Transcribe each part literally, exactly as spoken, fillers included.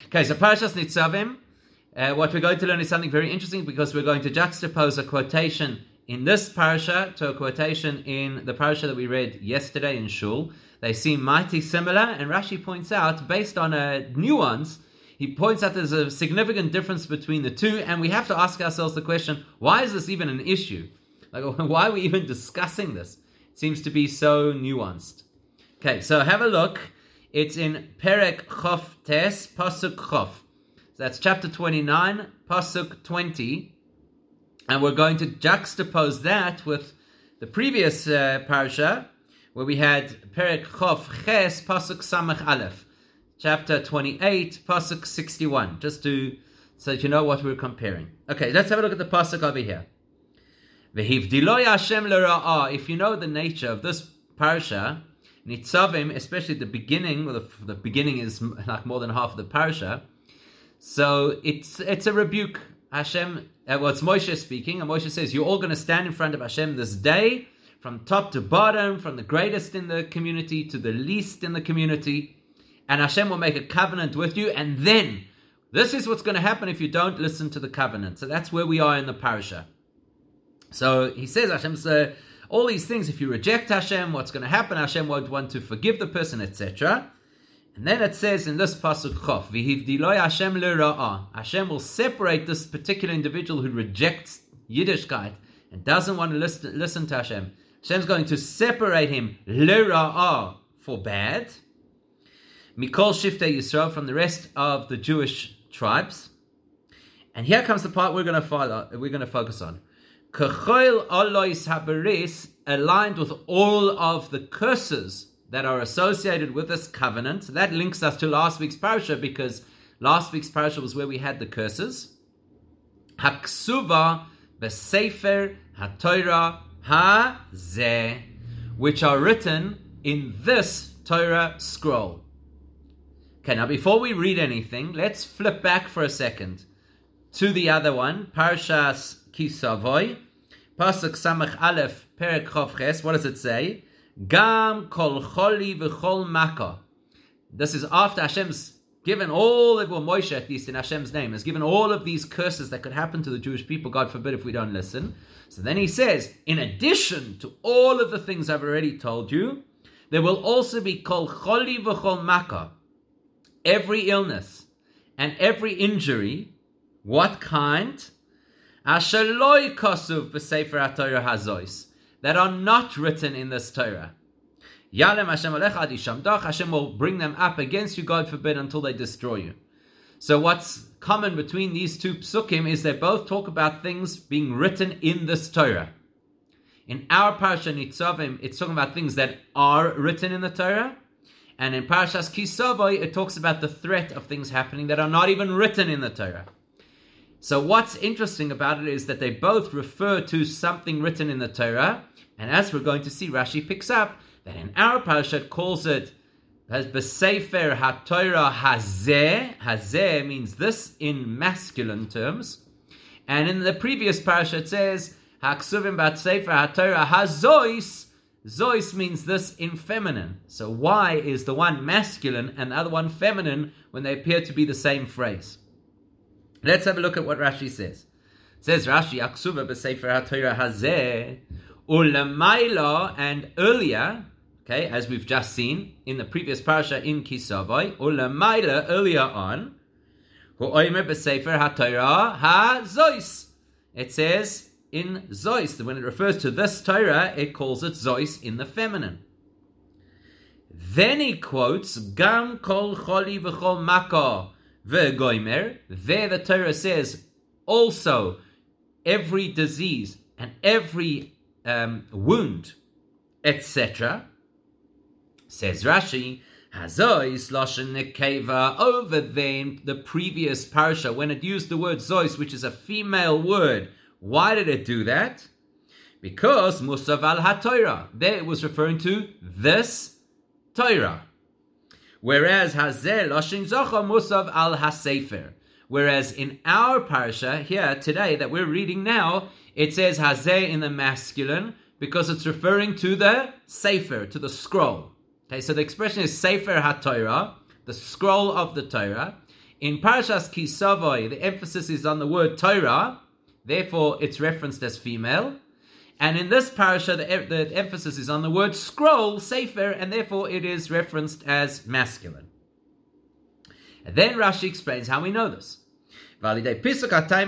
Okay, so Parashas Nitzavim, uh, what we're going to learn is something very interesting because we're going to juxtapose a quotation in this parasha to a quotation in the parasha that we read yesterday in Shul. They seem mighty similar, and Rashi points out, based on a nuance, he points out there's a significant difference between the two, and we have to ask ourselves the question, why is this even an issue? Like, why are we even discussing this? It seems to be so nuanced. Okay, so have a look. It's in Perek Chof Tes, Pasuk Chof. So that's chapter twenty-nine, Pasuk twenty. And we're going to juxtapose that with the previous uh, parasha, where we had Perek Chof Ches, Pasuk Samach Aleph. Chapter twenty-eight, Pasuk sixty-one. Just to, so that you know what we're comparing. Okay, let's have a look at the Pasuk over here. V'hivdiloi Hashem l'ra'ah. If you know the nature of this parasha, Nitzavim, especially the beginning, well, the, the beginning is like more than half of the parasha, so it's it's a rebuke. Hashem, uh, well, it's Moshe speaking, and Moshe says, you're all going to stand in front of Hashem this day, from top to bottom, from the greatest in the community to the least in the community, and Hashem will make a covenant with you, and then, this is what's going to happen if you don't listen to the covenant. So that's where we are in the parasha. So he says, Hashem's uh, all these things, if you reject Hashem, what's going to happen? Hashem won't want to forgive the person, et cetera. And then it says in this pasuk Chof, V'hivdiloi Hashem l'ra'ah. Hashem will separate this particular individual who rejects Yiddishkeit and doesn't want to listen, listen to Hashem. Hashem's going to separate him l'ra'ah, for bad, Mikol Shiftei Yisrael, from the rest of the Jewish tribes. And here comes the part we're going to follow, we're going to focus on. K'choil olois haberis, aligned with all of the curses that are associated with this covenant. That links us to last week's parasha, because last week's parasha was where we had the curses. Haksuva b'sefer haTorah hazeh, which are written in this Torah scroll. Okay, now before we read anything, let's flip back for a second to the other one, Parashas Kisavoy, Pasuk Samach Aleph, Perek Chof Ches. What does it say? Gam kol choli v'chol maka. This is after Hashem's given all of, well, Moshe, at least in Hashem's name, has given all of these curses that could happen to the Jewish people, God forbid, if we don't listen. So then he says, in addition to all of the things I've already told you, there will also be kol choli v'chol maka. Every illness and every injury. What kind? Asher lo kasuv b'sefer haTorah hazois, that are not written in this Torah. Yalem Hashem alecha ad yishamdach. Hashem will bring them up against you, God forbid, until they destroy you. So what's common between these two psukim is they both talk about things being written in this Torah. In our parasha Nitzavim, it's talking about things that are written in the Torah. And in Parashas Kisavoy, it talks about the threat of things happening that are not even written in the Torah. So what's interesting about it is that they both refer to something written in the Torah, and as we're going to see, Rashi picks up that in our parasha it calls it as B'Sefer HaTorah Hazeh. Hazeh means this in masculine terms, and in the previous parasha it says Haksuvim Bat Sefer HaTorah Hazois. Zois means this in feminine. So why is the one masculine and the other one feminine when they appear to be the same phrase? Let's have a look at what Rashi says. It says Rashi, Aksuva b'Sefer HaTorah hazeh, ulamaila, and earlier, okay, as we've just seen in the previous parasha in Kisavoy, ulamaila, earlier on, hu'oimer b'Sefer HaTorah hazois. It says in Zois, when it refers to this Torah, it calls it Zois in the feminine. Then he quotes, Gam kol choli v'chol maka v'goimer. There the Torah says, also, every disease and every um, wound, et cetera. Says Rashi, Hazois lashon nekeva. Over there in the previous parasha, when it used the word Zois, which is a female word, why did it do that? Because Musav al HaTorah. There it was referring to this Torah. Whereas Hazeh Lashon Zocha Musav al HaSefer. Whereas in our parasha here today that we're reading now, it says Hazeh in the masculine because it's referring to the Sefer, to the scroll. Okay, so the expression is Sefer HaTorah, the scroll of the Torah. In Parashas Ki Savo, the emphasis is on the word Torah, therefore it's referenced as female. And in this parasha, the, the emphasis is on the word scroll, sefer, and therefore it is referenced as masculine. And then Rashi explains how we know this. If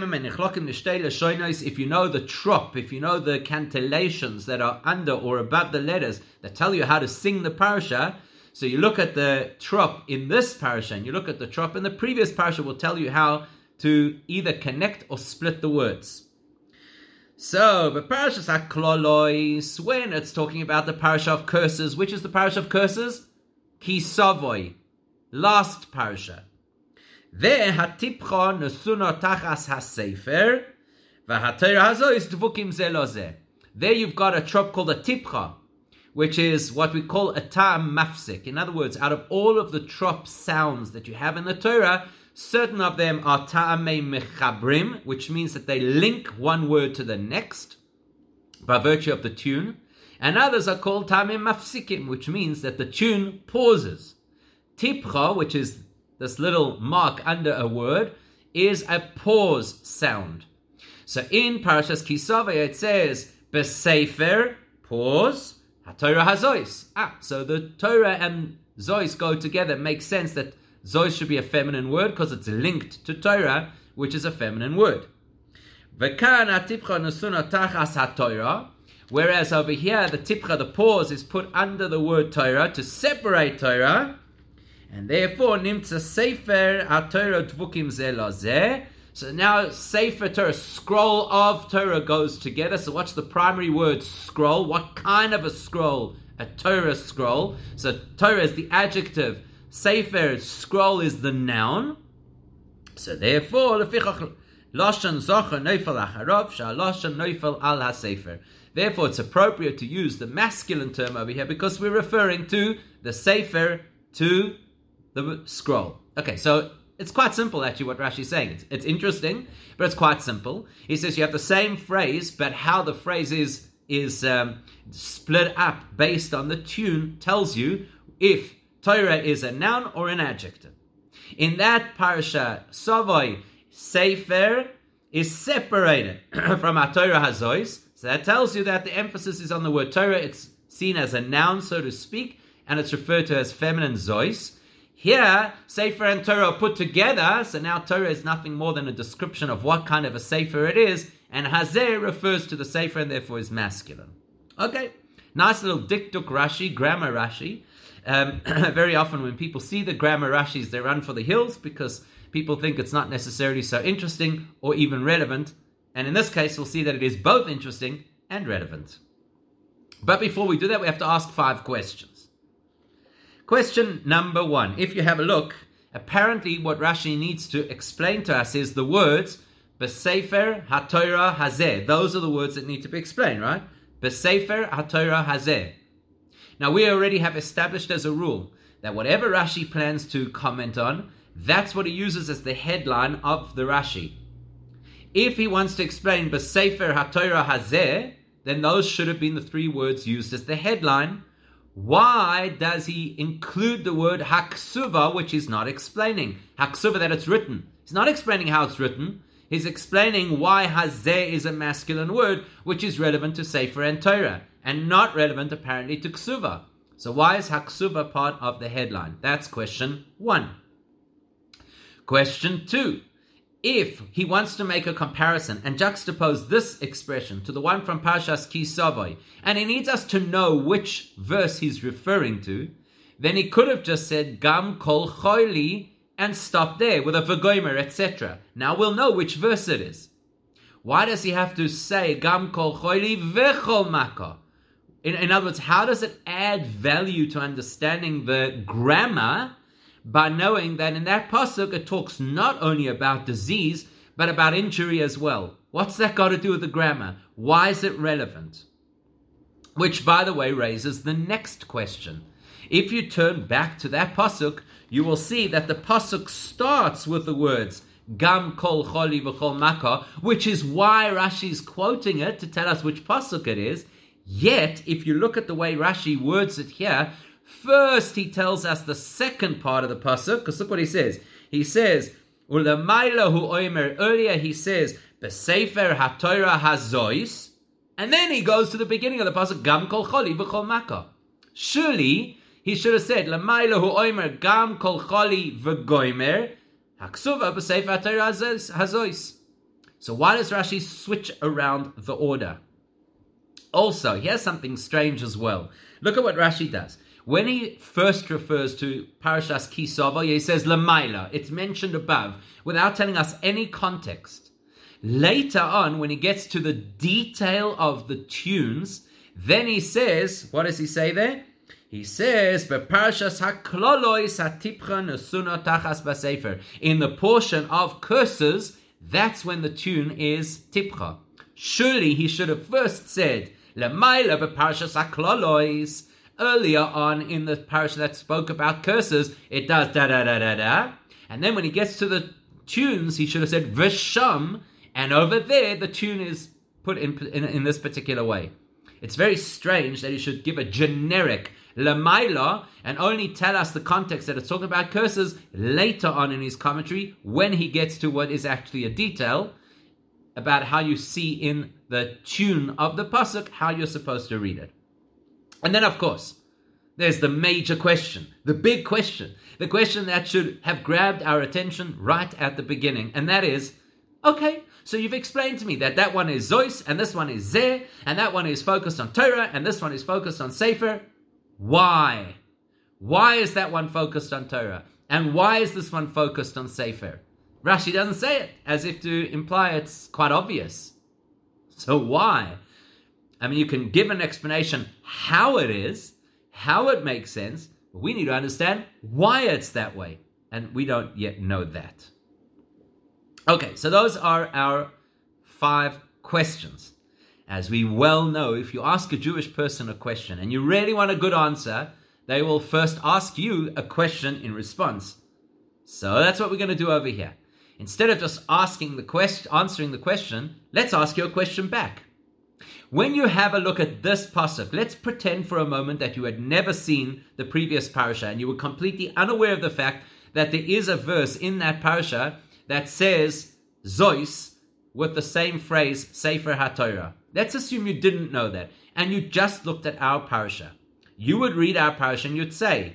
you know the trop, if you know the cantillations that are under or above the letters that tell you how to sing the parasha, so you look at the trop in this parasha and you look at the trop in the previous parasha, will tell you how to either connect or split the words. So, but Parashas HaKlolois, when it's talking about the parasha of curses, which is the parasha of curses? Ki Savoi, last parasha. There, hatipcha nesuna tachas hasefer, v'hatayra hazois dvukim ze lo ze. There you've got a trop called a tipcha, which is what we call a ta'am mafsik. In other words, out of all of the trop sounds that you have in the Torah, certain of them are ta'amei mechabrim, which means that they link one word to the next by virtue of the tune. And others are called ta'amei mafsikim, which means that the tune pauses. Tipcha, which is this little mark under a word, is a pause sound. So in Parashas Ki Savo it says, Besefer, pause, HaTorah HaZois. Ah, so the Torah and Zois go together. It makes sense that Zois should be a feminine word because it's linked to Torah, which is a feminine word. Whereas over here, the tipcha, the pause, is put under the word Torah to separate Torah, and therefore nimtza sefer ha-Torah dvukim ze lo ze. So now sefer Torah, scroll of Torah, goes together. So what's the primary word? Scroll. What kind of a scroll? A Torah scroll. So Torah is the adjective. Sefer, scroll, is the noun. So therefore, lashon zocher neufel acharov, sha'lashon neufel al ha-sefer. Therefore, it's appropriate to use the masculine term over here because we're referring to the sefer, to the scroll. Okay, so it's quite simple actually what Rashi is saying. It's, it's interesting, but it's quite simple. He says you have the same phrase, but how the phrase is, is um, split up based on the tune tells you if Torah is a noun or an adjective. In that parasha, Savoi, Sefer is separated from HaTorah HaZois. So that tells you that the emphasis is on the word Torah. It's seen as a noun, so to speak, and it's referred to as feminine Zois. Here, Sefer and Torah are put together, so now Torah is nothing more than a description of what kind of a Sefer it is, and Hazeh refers to the Sefer and therefore is masculine. Okay, nice little dikduk Rashi, grammar Rashi. Um, very often when people see the grammar Rashis, they run for the hills because people think it's not necessarily so interesting or even relevant. And in this case, we'll see that it is both interesting and relevant. But before we do that, we have to ask five questions. Question number one. If you have a look, apparently what Rashi needs to explain to us is the words Besefer HaTorah Hazeh. Those are the words that need to be explained, right? Besefer HaTorah Hazeh. Now, we already have established as a rule that whatever Rashi plans to comment on, that's what he uses as the headline of the Rashi. If he wants to explain Besefer HaTorah Hazeh, then those should have been the three words used as the headline. Why does he include the word Haksuva, which he's not explaining? Haksuva, that it's written. He's not explaining how it's written. He's explaining why Hazeh is a masculine word, which is relevant to Sefer and Torah, and not relevant apparently to Ksuva. So why is Haksuva part of the headline? That's question one. Question two. If he wants to make a comparison and juxtapose this expression to the one from Parashas Ki Savo, and he needs us to know which verse he's referring to, then he could have just said Gam Kol Choili and stopped there with a V'gomer, et cetera. Now we'll know which verse it is. Why does he have to say Gam Kol Choili V'chol Maka? In, in other words, how does it add value to understanding the grammar by knowing that in that pasuk it talks not only about disease, but about injury as well? What's that got to do with the grammar? Why is it relevant? Which, by the way, raises the next question. If you turn back to that pasuk, you will see that the pasuk starts with the words Gam Kol Choli V'chol Maka, which is why Rashi is quoting it to tell us which pasuk it is. Yet, if you look at the way Rashi words it here, first he tells us the second part of the pasuk, because look what he says. He says, Ulamaila hu oimer, earlier he says, B'sefer HaTorah hazois, and then he goes to the beginning of the pasuk, Gam kol choli v'chol makkah. Surely, he should have said, Lamaila hu oimer, Gam kol choli v'goimer, Haksuva b'sefer HaTorah hazois. So why does Rashi switch around the order? Also, here's something strange as well. Look at what Rashi does. When he first refers to Parashas Ki Savo, he says Lamaila. It's mentioned above without telling us any context. Later on, when he gets to the detail of the tunes, then he says, what does he say there? He says, Parashas HaKlolois HaTipcha Nesuna Tachas B'Sefer. In the portion of curses, that's when the tune is Tipcha. Surely he should have first said, Lamaila Parashas HaKlolois. Earlier on in the parasha that spoke about curses, it does da da da da da. And then when he gets to the tunes, he should have said Visham. And over there, the tune is put in, in, in this particular way. It's very strange that he should give a generic Lamaila and only tell us the context that it's talking about curses later on in his commentary when he gets to what is actually a detail about how you see in the tune of the pasuk, how you're supposed to read it. And then, of course, there's the major question, the big question, the question that should have grabbed our attention right at the beginning. And that is, okay, so you've explained to me that that one is Zois, and this one is Zeh, and that one is focused on Torah, and this one is focused on Sefer. Why? Why is that one focused on Torah? And why is this one focused on Sefer? Rashi doesn't say it, as if to imply it's quite obvious. So why? I mean, you can give an explanation how it is, how it makes sense, but we need to understand why it's that way. And we don't yet know that. Okay, so those are our five questions. As we well know, if you ask a Jewish person a question and you really want a good answer, they will first ask you a question in response. So that's what we're going to do over here. Instead of just asking the question, answering the question, let's ask you a question back. When you have a look at this pasuk, let's pretend for a moment that you had never seen the previous parasha and you were completely unaware of the fact that there is a verse in that parasha that says Zois with the same phrase Sefer HaTorah. Let's assume you didn't know that and you just looked at our parasha. You would read our parasha and you'd say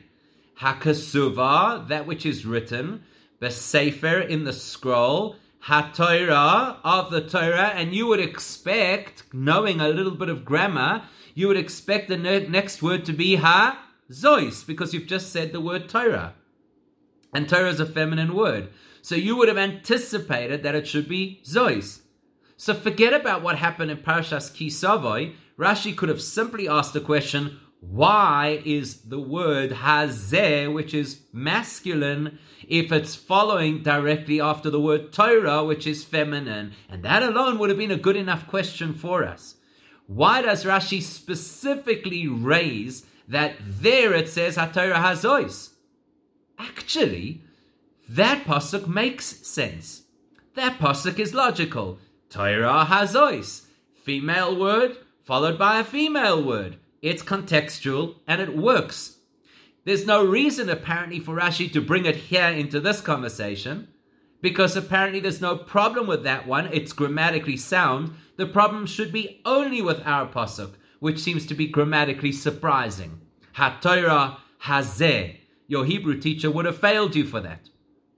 HaKesuva, that which is written, B'Sefer, in the scroll, HaTorah, of the Torah, and you would expect, knowing a little bit of grammar, you would expect the ne- next word to be Ha-Zois, because you've just said the word Torah. And Torah is a feminine word. So you would have anticipated that it should be Zois. So forget about what happened in Parashas Ki Savo. Rashi could have simply asked the question, why is the word Hazeh, which is masculine, if it's following directly after the word Torah, which is feminine? And that alone would have been a good enough question for us. Why does Rashi specifically raise that there it says HaTorah Hazois? Actually, that pasuk makes sense. That pasuk is logical. Torah Hazois, female word followed by a female word. It's contextual and it works. There's no reason apparently for Rashi to bring it here into this conversation, because apparently there's no problem with that one. It's grammatically sound. The problem should be only with our pasuk, which seems to be grammatically surprising. HaTorah Hazeh. Your Hebrew teacher would have failed you for that.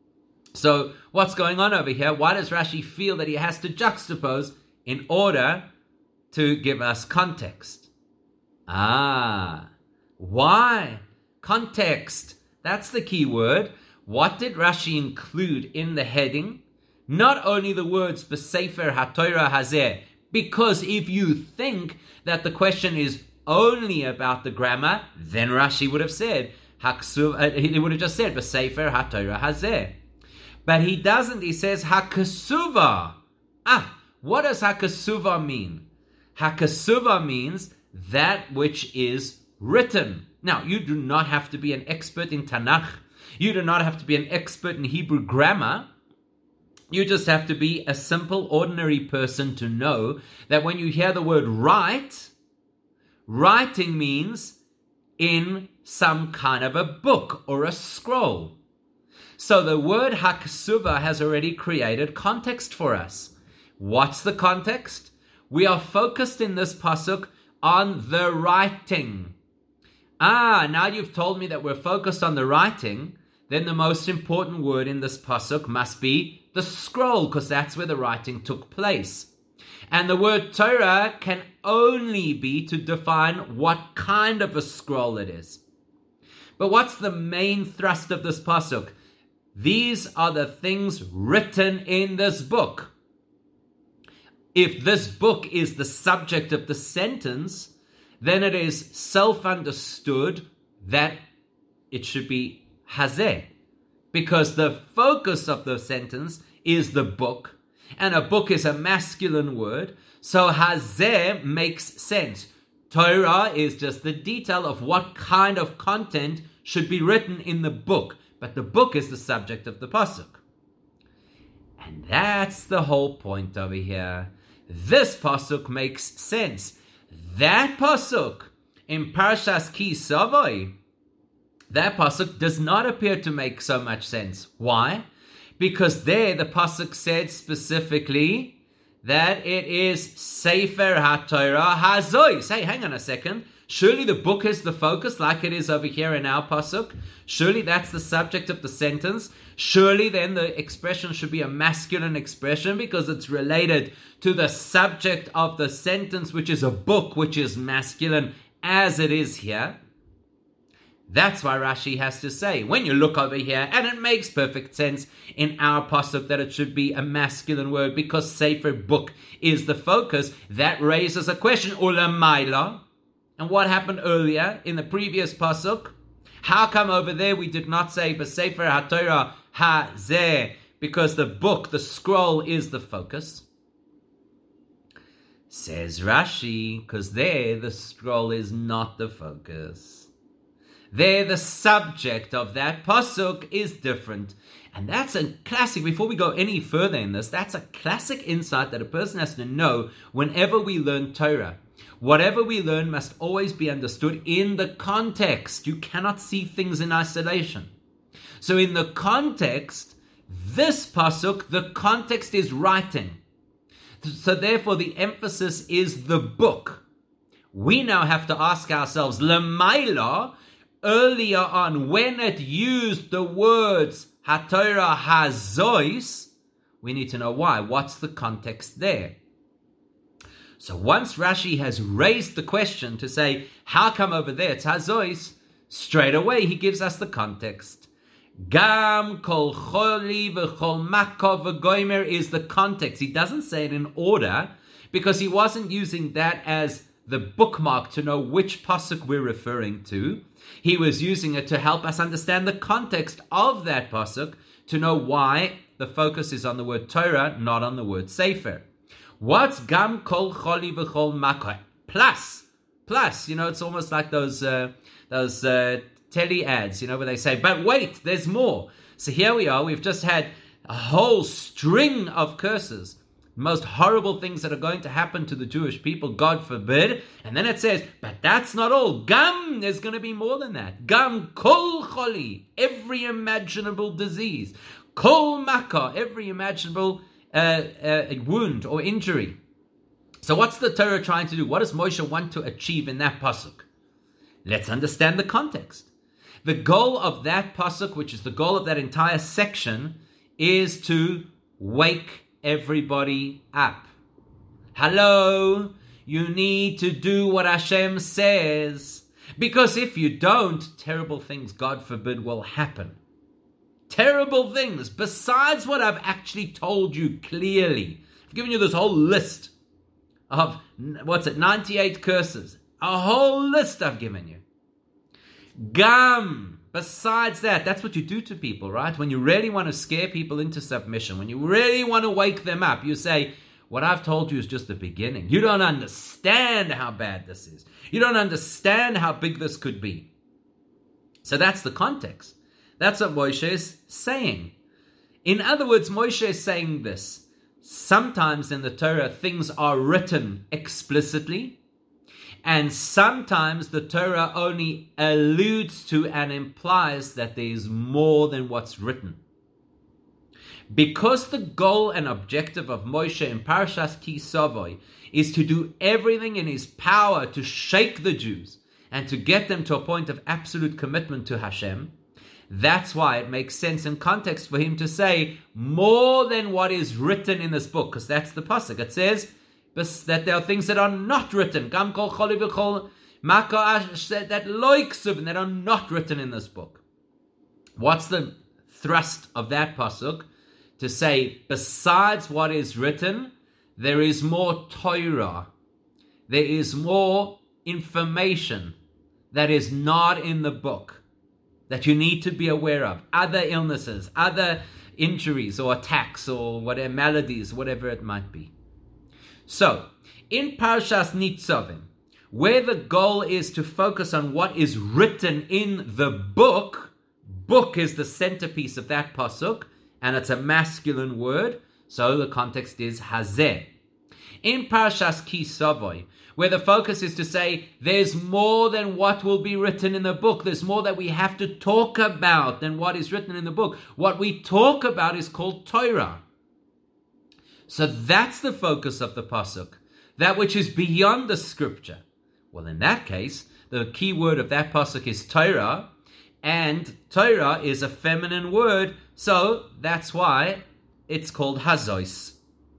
So what's going on over here? Why does Rashi feel that he has to juxtapose in order to give us context? Ah, why? Context. That's the key word. What did Rashi include in the heading? Not only the words B'Sefer HaTorah Hazeh, because if you think that the question is only about the grammar, then Rashi would have said, Haksuv, uh, he would have just said B'Sefer HaTorah Hazeh. But he doesn't. He says HaKesuva. Ah, what does HaKesuva mean? HaKesuva means that which is written. Now, you do not have to be an expert in Tanakh. You do not have to be an expert in Hebrew grammar. You just have to be a simple, ordinary person to know that when you hear the word write, writing means in some kind of a book or a scroll. So the word haksuva has already created context for us. What's the context? We are focused in this pasuk on the writing. Ah, now you've told me that we're focused on the writing, then the most important word in this pasuk must be the scroll, because that's where the writing took place. And the word Torah can only be to define what kind of a scroll it is. But what's the main thrust of this pasuk? These are the things written in this book. If this book is the subject of the sentence, then it is self-understood that it should be hazeh, because the focus of the sentence is the book, and a book is a masculine word, so hazeh makes sense. Torah is just the detail of what kind of content should be written in the book, but the book is the subject of the pasuk. And that's the whole point over here. This pasuk makes sense. That pasuk in Parshas Ki Savoy, that pasuk does not appear to make so much sense. Why? Because there the pasuk said specifically that it is Sefer HaTorah Hazoi. Say, hang on a second. Surely the book is the focus, like it is over here in our pasuk. Surely that's the subject of the sentence. Surely then the expression should be a masculine expression because it's related to the subject of the sentence, which is a book, which is masculine, as it is here. That's why Rashi has to say, when you look over here, and it makes perfect sense in our pasuk that it should be a masculine word because Sefer book is the focus, that raises a question, Ulamaila. And what happened earlier in the previous pasuk? How come over there we did not say B'Sefer HaTorah HaZeh, because the book, the scroll, is the focus? Says Rashi, because there the scroll is not the focus. There the subject of that pasuk is different. And that's a classic, before we go any further in this, that's a classic insight that a person has to know whenever we learn Torah. Whatever we learn must always be understood in the context. You cannot see things in isolation. So in the context, this pasuk, the context is writing. So therefore the emphasis is the book. We now have to ask ourselves, Lamaila, earlier on, when it used the words HaTorah Hazois, we need to know why. What's the context there? So once Rashi has raised the question to say, how come over there it's Hazois? Straight away he gives us the context. Gam kol choli v'chol makov v'goymer is the context. He doesn't say it in order because he wasn't using that as the bookmark to know which pasuk we're referring to. He was using it to help us understand the context of that pasuk, to know why the focus is on the word Torah, not on the word Sefer. What's gam kol choli v'chol makov? Plus, plus, you know, it's almost like those uh, those uh, telly ads, you know, where they say, but wait, there's more. So here we are, we've just had a whole string of curses, most horrible things that are going to happen to the Jewish people, God forbid. And then it says, but that's not all. Gam, there's going to be more than that. Gam kol choli, every imaginable disease. Kol makah, every imaginable uh, uh, wound or injury. So what's the Torah trying to do? What does Moshe want to achieve in that pasuk? Let's understand the context. The goal of that pasuk, which is the goal of that entire section, is to wake everybody up. Hello, you need to do what Hashem says. Because if you don't, terrible things, God forbid, will happen. Terrible things, besides what I've actually told you clearly. I've given you this whole list of, what's it, ninety-eight curses. A whole list I've given you. Gam. Besides that, that's what you do to people, right? When you really want to scare people into submission, when you really want to wake them up, you say, what I've told you is just the beginning. You don't understand how bad this is. You don't understand how big this could be. So that's the context. That's what Moshe is saying. In other words, Moshe is saying this. Sometimes in the Torah, things are written explicitly, and sometimes the Torah only alludes to and implies that there is more than what's written. Because the goal and objective of Moshe in Parashas Ki Savo is to do everything in his power to shake the Jews and to get them to a point of absolute commitment to Hashem, that's why it makes sense in context for him to say more than what is written in this book, because that's the pasuk. It says that there are things that are not written, Gam kol choli v'chol maka that loiksuv, that are not written in this book. What's the thrust of that pasuk? To say, besides what is written, there is more Torah. There is more information that is not in the book that you need to be aware of. Other illnesses, other injuries or attacks or whatever, maladies, whatever it might be. So, in Parashas Nitzavim, where the goal is to focus on what is written in the book, book is the centerpiece of that pasuk, and it's a masculine word, so the context is hazeh. In Parashas Ki Savo, where the focus is to say there's more than what will be written in the book, there's more that we have to talk about than what is written in the book. What we talk about is called Torah. So that's the focus of the pasuk, that which is beyond the scripture. Well, in that case, the key word of that pasuk is Torah, and Torah is a feminine word, so that's why it's called Hazois.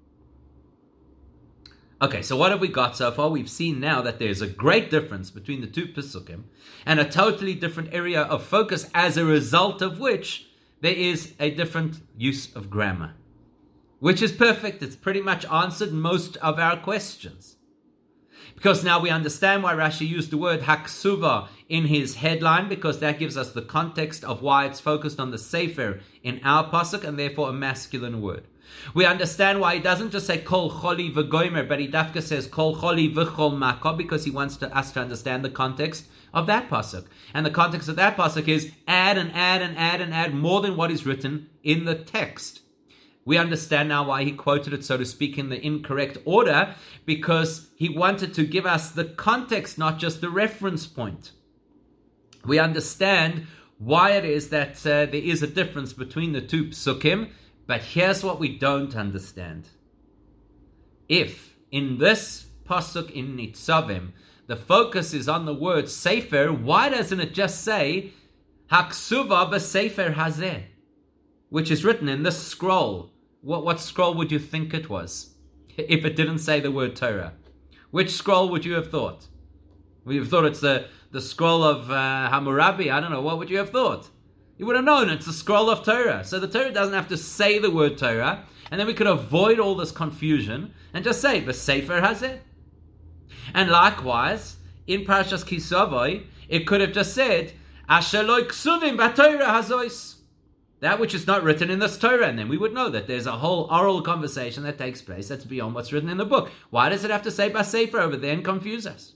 Okay, so what have we got so far? We've seen now that there's a great difference between the two Pesukim and a totally different area of focus, as a result of which there is a different use of grammar, which is perfect. It's pretty much answered most of our questions. Because now we understand why Rashi used the word Haksuva in his headline, because that gives us the context of why it's focused on the Sefer in our pasuk, and therefore a masculine word. We understand why he doesn't just say Kol Choli V'Goymer, but he dafka says Kol Choli V'Chol Maka, because he wants to, us to understand the context of that pasuk. And the context of that pasuk is add and add and add and add more than what is written in the text. We understand now why he quoted it, so to speak, in the incorrect order, because he wanted to give us the context, not just the reference point. We understand why it is that uh, there is a difference between the two psukim, but here's what we don't understand. If in this pasuk in Nitzavim, the focus is on the word Sefer, why doesn't it just say Haksuva b'Sefer Hazeh, which is written in this scroll? What, what scroll would you think it was if it didn't say the word Torah? Which scroll would you have thought? Would you have thought it's the, the scroll of uh, Hammurabi? I don't know. What would you have thought? You would have known it's the scroll of Torah. So the Torah doesn't have to say the word Torah, and then we could avoid all this confusion and just say, the Sefer Hazeh. And likewise, in Parashas Ki Savo, it could have just said, Asher lo ksuvim b'Torah hazois. That which is not written in this Torah, and then we would know that there's a whole oral conversation that takes place that's beyond what's written in the book. Why does it have to say Basefer over there and confuse us?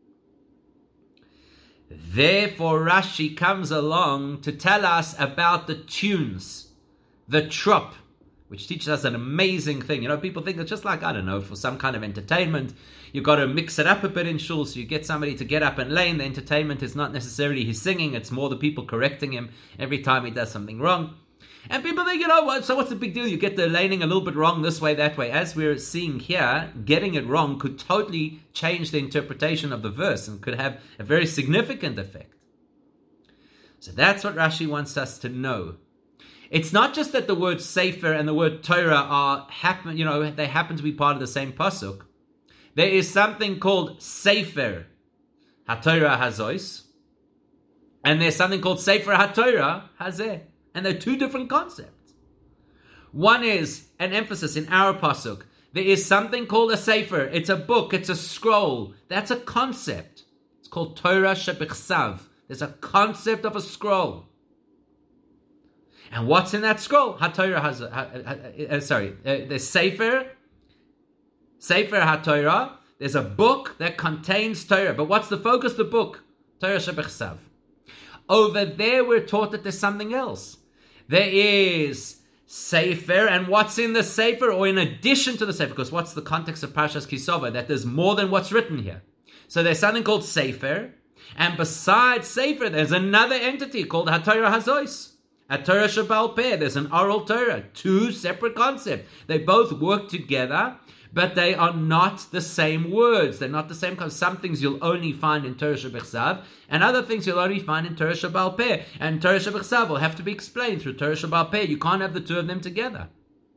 Therefore, Rashi comes along to tell us about the tunes, the trop, which teaches us an amazing thing. You know, people think it's just like, I don't know, for some kind of entertainment, you've got to mix it up a bit in shul, so you get somebody to get up and lay, and the entertainment is not necessarily his singing, it's more the people correcting him every time he does something wrong. And people think, you know, what? So what's the big deal? You get the laning a little bit wrong this way, that way. As we're seeing here, getting it wrong could totally change the interpretation of the verse and could have a very significant effect. So that's what Rashi wants us to know. It's not just that the word Sefer and the word Torah are happen, you know, they happen to be part of the same pasuk. There is something called Sefer HaTorah Hazois, and there's something called Sefer HaTorah Hazeh, and they're two different concepts. One is an emphasis in our pasuk. There is something called a Sefer. It's a book. It's a scroll. That's a concept. It's called Torah Shebichsav. There's a concept of a scroll. And what's in that scroll? HaTorah has, ha, ha, uh, sorry, uh, there's Sefer, Sefer HaTorah. There's a book that contains Torah. But what's the focus of the book? Torah Shebichsav. Over there, we're taught that there's something else. There is Sefer, and what's in the Sefer, or in addition to the Sefer? Because what's the context of Parashas Ki Savo? That there's more than what's written here. So there's something called Sefer, and besides Sefer, there's another entity called HaTorah Hazois. a Torah Shabbal Peh. There's an oral Torah. Two separate concepts. They both work together, but they are not the same words. They're not the same concept. Some things you'll only find in Torah Shebechsav, and other things you'll only find in Torah Shabbal Peh. And Torah Shebechsav will have to be explained through Torah Shabbal Peh. You can't have the two of them together.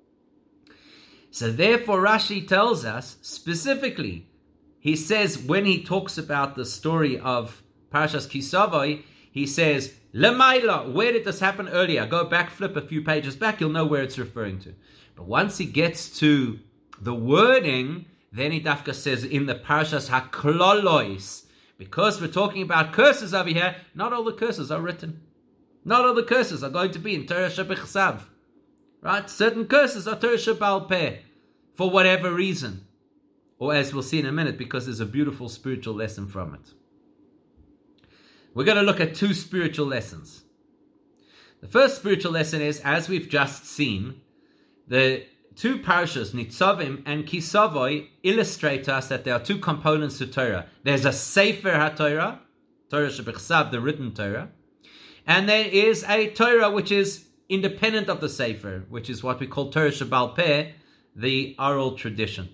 So therefore Rashi tells us specifically, he says when he talks about the story of Parashas Kisavoi, he says, Lemaila, where did this happen earlier? Go back, flip a few pages back, you'll know where it's referring to. But once he gets to the wording, then he dafka says in the Parashas HaKlolois, because we're talking about curses over here, not all the curses are written. Not all the curses are going to be in Torah Shebechsav. Right? Certain curses are Torah Shabbal Peh, for whatever reason. Or as we'll see in a minute, because there's a beautiful spiritual lesson from it. We're going to look at two spiritual lessons. The first spiritual lesson is, as we've just seen, the two parashas, Nitzavim and Kisavoi, illustrate to us that there are two components to Torah. There's a Sefer HaTorah, Torah Shebechsav, the written Torah, and there is a Torah which is independent of the Sefer, which is what we call Torah Shabbal Peh, the oral tradition.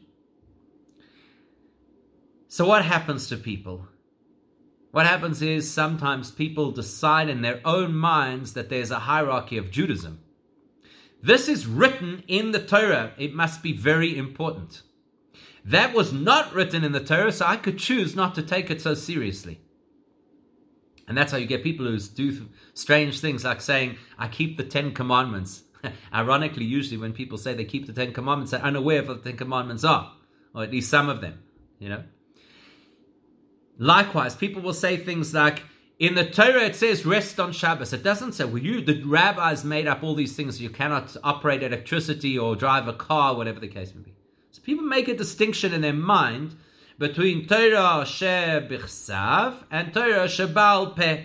So what happens to people? What happens is sometimes people decide in their own minds that there's a hierarchy of Judaism. This is written in the Torah. It must be very important. That was not written in the Torah, so I could choose not to take it so seriously. And that's how you get people who do strange things like saying, I keep the Ten Commandments. Ironically, usually when people say they keep the Ten Commandments, they're unaware of what the Ten Commandments are, or at least some of them, you know. Likewise, people will say things like, in the Torah it says rest on Shabbos. It doesn't say, well, you, the rabbis made up all these things. You cannot operate electricity or drive a car, whatever the case may be. So people make a distinction in their mind between Torah Shebechsav and Torah Shabbal Peh.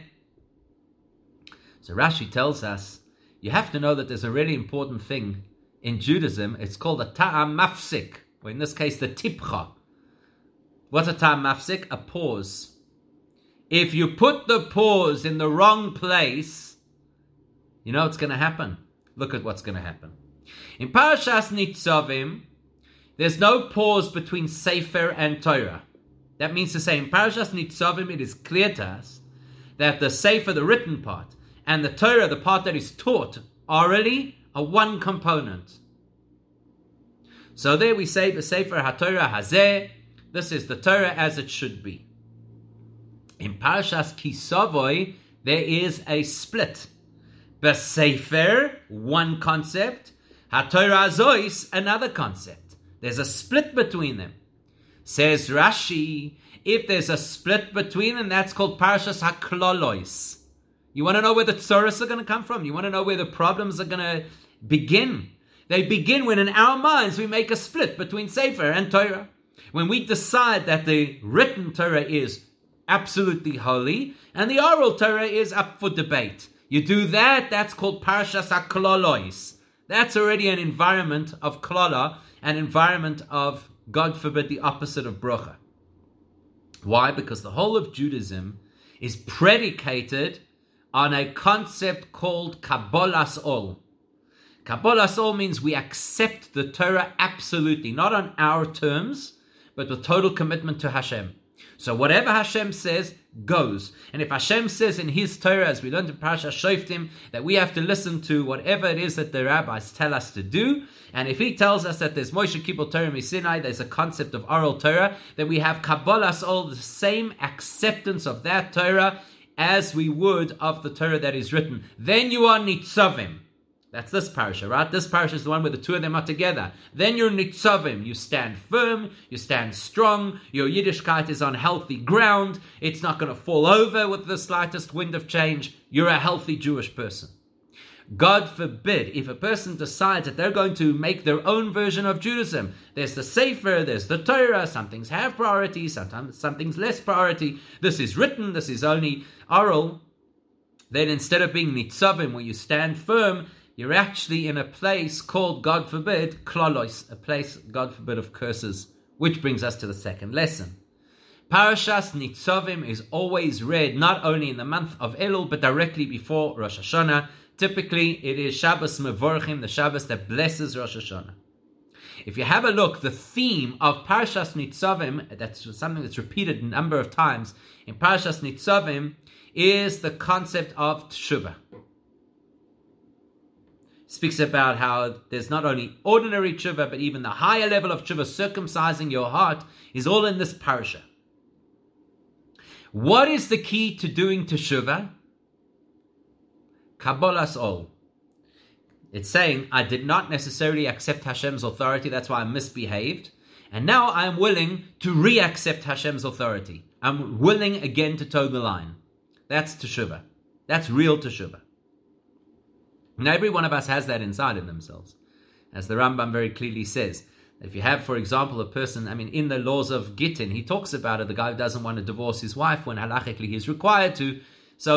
So Rashi tells us, you have to know that there's a really important thing in Judaism. It's called a ta'am mafsik, or in this case, the tipcha. What's a ta'am mafsik? A pause. If you put the pause in the wrong place, you know what's going to happen. Look at what's going to happen. In Parashas Nitzavim, there's no pause between Sefer and Torah. That means to say, in Parashas Nitzavim, it is clear to us that the Sefer, the written part, and the Torah, the part that is taught orally, are one component. So there we say, the Sefer HaTorah Hazeh, this is the Torah as it should be. In Parashas Kisavoi, there is a split. Besefer, one concept. HaTorah Azois, another concept. There's a split between them. Says Rashi, if there's a split between them, that's called Parashas HaKlolois. You want to know where the tzoros are going to come from? You want to know where the problems are going to begin? They begin when in our minds we make a split between Sefer and Torah. When we decide that the written Torah is absolutely holy and the oral Torah is up for debate. You do that, that's called Parashas HaKlolois. That's already an environment of klala, an environment of, God forbid, the opposite of bracha. Why? Because the whole of Judaism is predicated on a concept called Kabbalas Ol. Kabbalas Ol means we accept the Torah absolutely, not on our terms, but with total commitment to Hashem. So whatever Hashem says, goes. And if Hashem says in His Torah, as we learned in Parashat Shoftim, that we have to listen to whatever it is that the rabbis tell us to do, and if He tells us that there's Moshe Kibbutz Torah Misinai, there's a concept of oral Torah, then we have Kabbalas Ol, the same acceptance of that Torah as we would of the Torah that is written. Then you are Nitzavim. That's this parasha, right? This parasha is the one where the two of them are together. Then you're Nitzavim. You stand firm. You stand strong. Your Yiddishkeit is on healthy ground. It's not going to fall over with the slightest wind of change. You're a healthy Jewish person. God forbid, if a person decides that they're going to make their own version of Judaism, there's the Sefer, there's the Torah, some things have priority, sometimes some things less priority. This is written, this is only oral. Then instead of being Nitzavim, where you stand firm, you're actually in a place called, God forbid, Klolos, a place, God forbid, of curses. Which brings us to the second lesson. Parashas Nitzavim is always read not only in the month of Elul, but directly before Rosh Hashanah. Typically, it is Shabbos Mevorchim, the Shabbos that blesses Rosh Hashanah. If you have a look, the theme of Parashas Nitzavim, that's something that's repeated a number of times in Parashas Nitzavim, is the concept of Teshuvah. Speaks about how there's not only ordinary Teshuvah, but even the higher level of Teshuvah, circumcising your heart, is all in this parasha. What is the key to doing Teshuvah? Kabbalas ol. It's saying, I did not necessarily accept Hashem's authority, that's why I misbehaved. And now I'm willing to re-accept Hashem's authority. I'm willing again to toe the line. That's Teshuvah. That's real Teshuvah. Now every one of us has that inside in themselves. As the Rambam very clearly says, if you have, for example, a person, I mean, in the laws of Gittin, he talks about it, the guy who doesn't want to divorce his wife when halachically he's required to. So,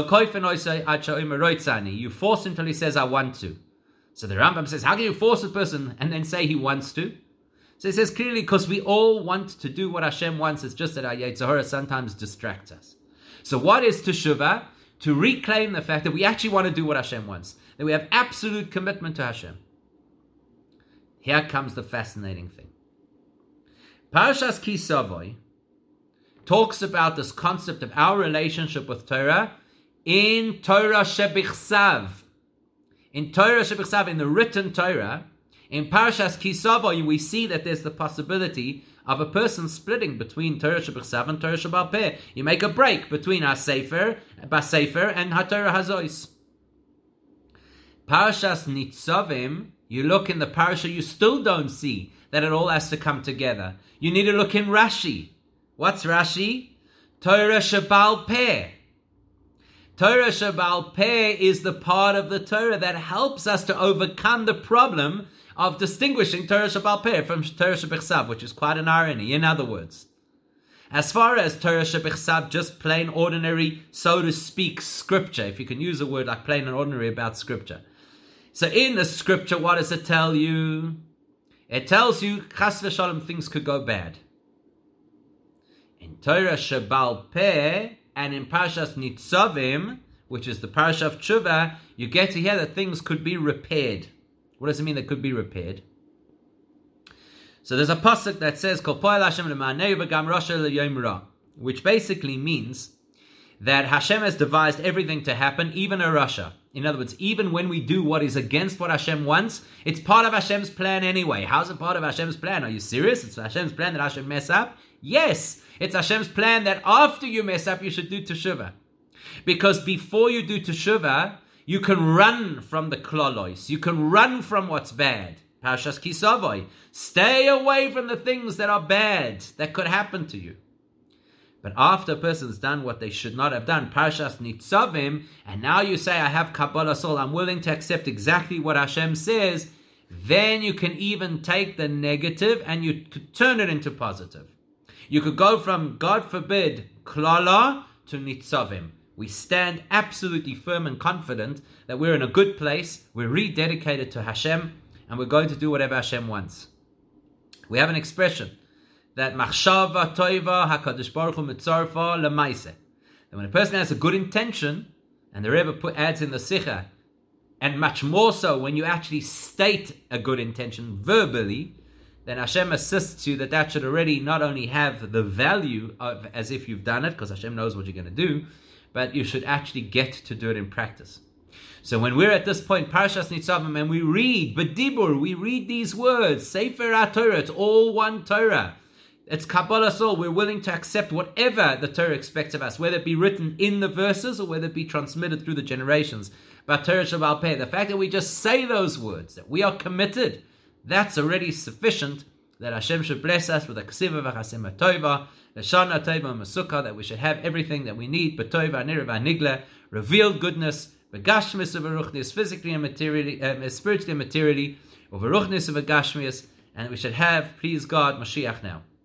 you force him till he says, I want to. So the Rambam says, how can you force a person and then say he wants to? So he says clearly, because we all want to do what Hashem wants, it's just that our Yetzer Hara sometimes distracts us. So what is Teshuvah? To reclaim the fact that we actually want to do what Hashem wants. That we have absolute commitment to Hashem. Here comes the fascinating thing. Parashas Ki Savoy talks about this concept of our relationship with Torah in Torah Shebichsav. In Torah Shebichsav, in the written Torah, in Parashas Ki Savoy, we see that there's the possibility of a person splitting between Torah Shebichsav and Torah Shebal Peh. You make a break between HaSefer, Basefer, and HaTorah Hazois. Parashas Nitzavim, you look in the parasha, you still don't see that it all has to come together. You need to look in Rashi. What's Rashi? Torah Shebal Peh. Torah Shebal Peh is the part of the Torah that helps us to overcome the problem of distinguishing Torah Shebal Peh from Torah Shebichsav, which is quite an irony. In other words, as far as Torah Shebichsav, just plain ordinary, so to speak, scripture, if you can use a word like plain and ordinary about scripture. So in the scripture, what does it tell you? It tells you, chas v'shalom, things could go bad. In Torah Shebal Peh and in Parashas Nitzavim, which is the parasha of Teshuvah, you get to hear that things could be repaired. What does it mean that could be repaired? So there's a pasuk that says, Kol po'el Hashem l'ma'aneu v'gam rosha l'yom ra, which basically means that Hashem has devised everything to happen, even a rasha. In other words, even when we do what is against what Hashem wants, it's part of Hashem's plan anyway. How's it part of Hashem's plan? Are you serious? It's Hashem's plan that Hashem mess up? Yes, it's Hashem's plan that after you mess up, you should do Teshuvah. Because before you do Teshuvah, you can run from the klolos. You can run from what's bad. Parashas Ki Savoy. Stay away from the things that are bad, that could happen to you. But after a person's done what they should not have done, Parashas Nitzavim, and now you say, I have Kabbalas ol, I'm willing to accept exactly what Hashem says, then you can even take the negative and you could turn it into positive. You could go from, God forbid, Klala to Nitzavim. We stand absolutely firm and confident that we're in a good place, we're rededicated to Hashem, and we're going to do whatever Hashem wants. We have an expression that machshava toiva hakadosh baruch hu mitzarfa lemaise. That when a person has a good intention, and the Rebbe put, adds in the Sikha, and much more so when you actually state a good intention verbally, then Hashem assists you that that should already not only have the value of as if you've done it, because Hashem knows what you're going to do, but you should actually get to do it in practice. So when we're at this point, Parashas Nitzavim, and we read B'dibur, we read these words, Sefer HaTorah, it's all one Torah. It's Kabbalas ol. We're willing to accept whatever the Torah expects of us, whether it be written in the verses or whether it be transmitted through the generations. But Torah Shebal Peh, the fact that we just say those words, that we are committed, that's already sufficient that Hashem should bless us with a ksiva v'chasima toiva, l'shana toiva m'sukkah, that we should have everything that we need, b'toiva nira v'nigla, revealed goodness, v'gashmis v'ruchnis, physically and materially, uh, spiritually and materially, or v'ruchnis v'gashmis, and we should have, please God, Mashiach now.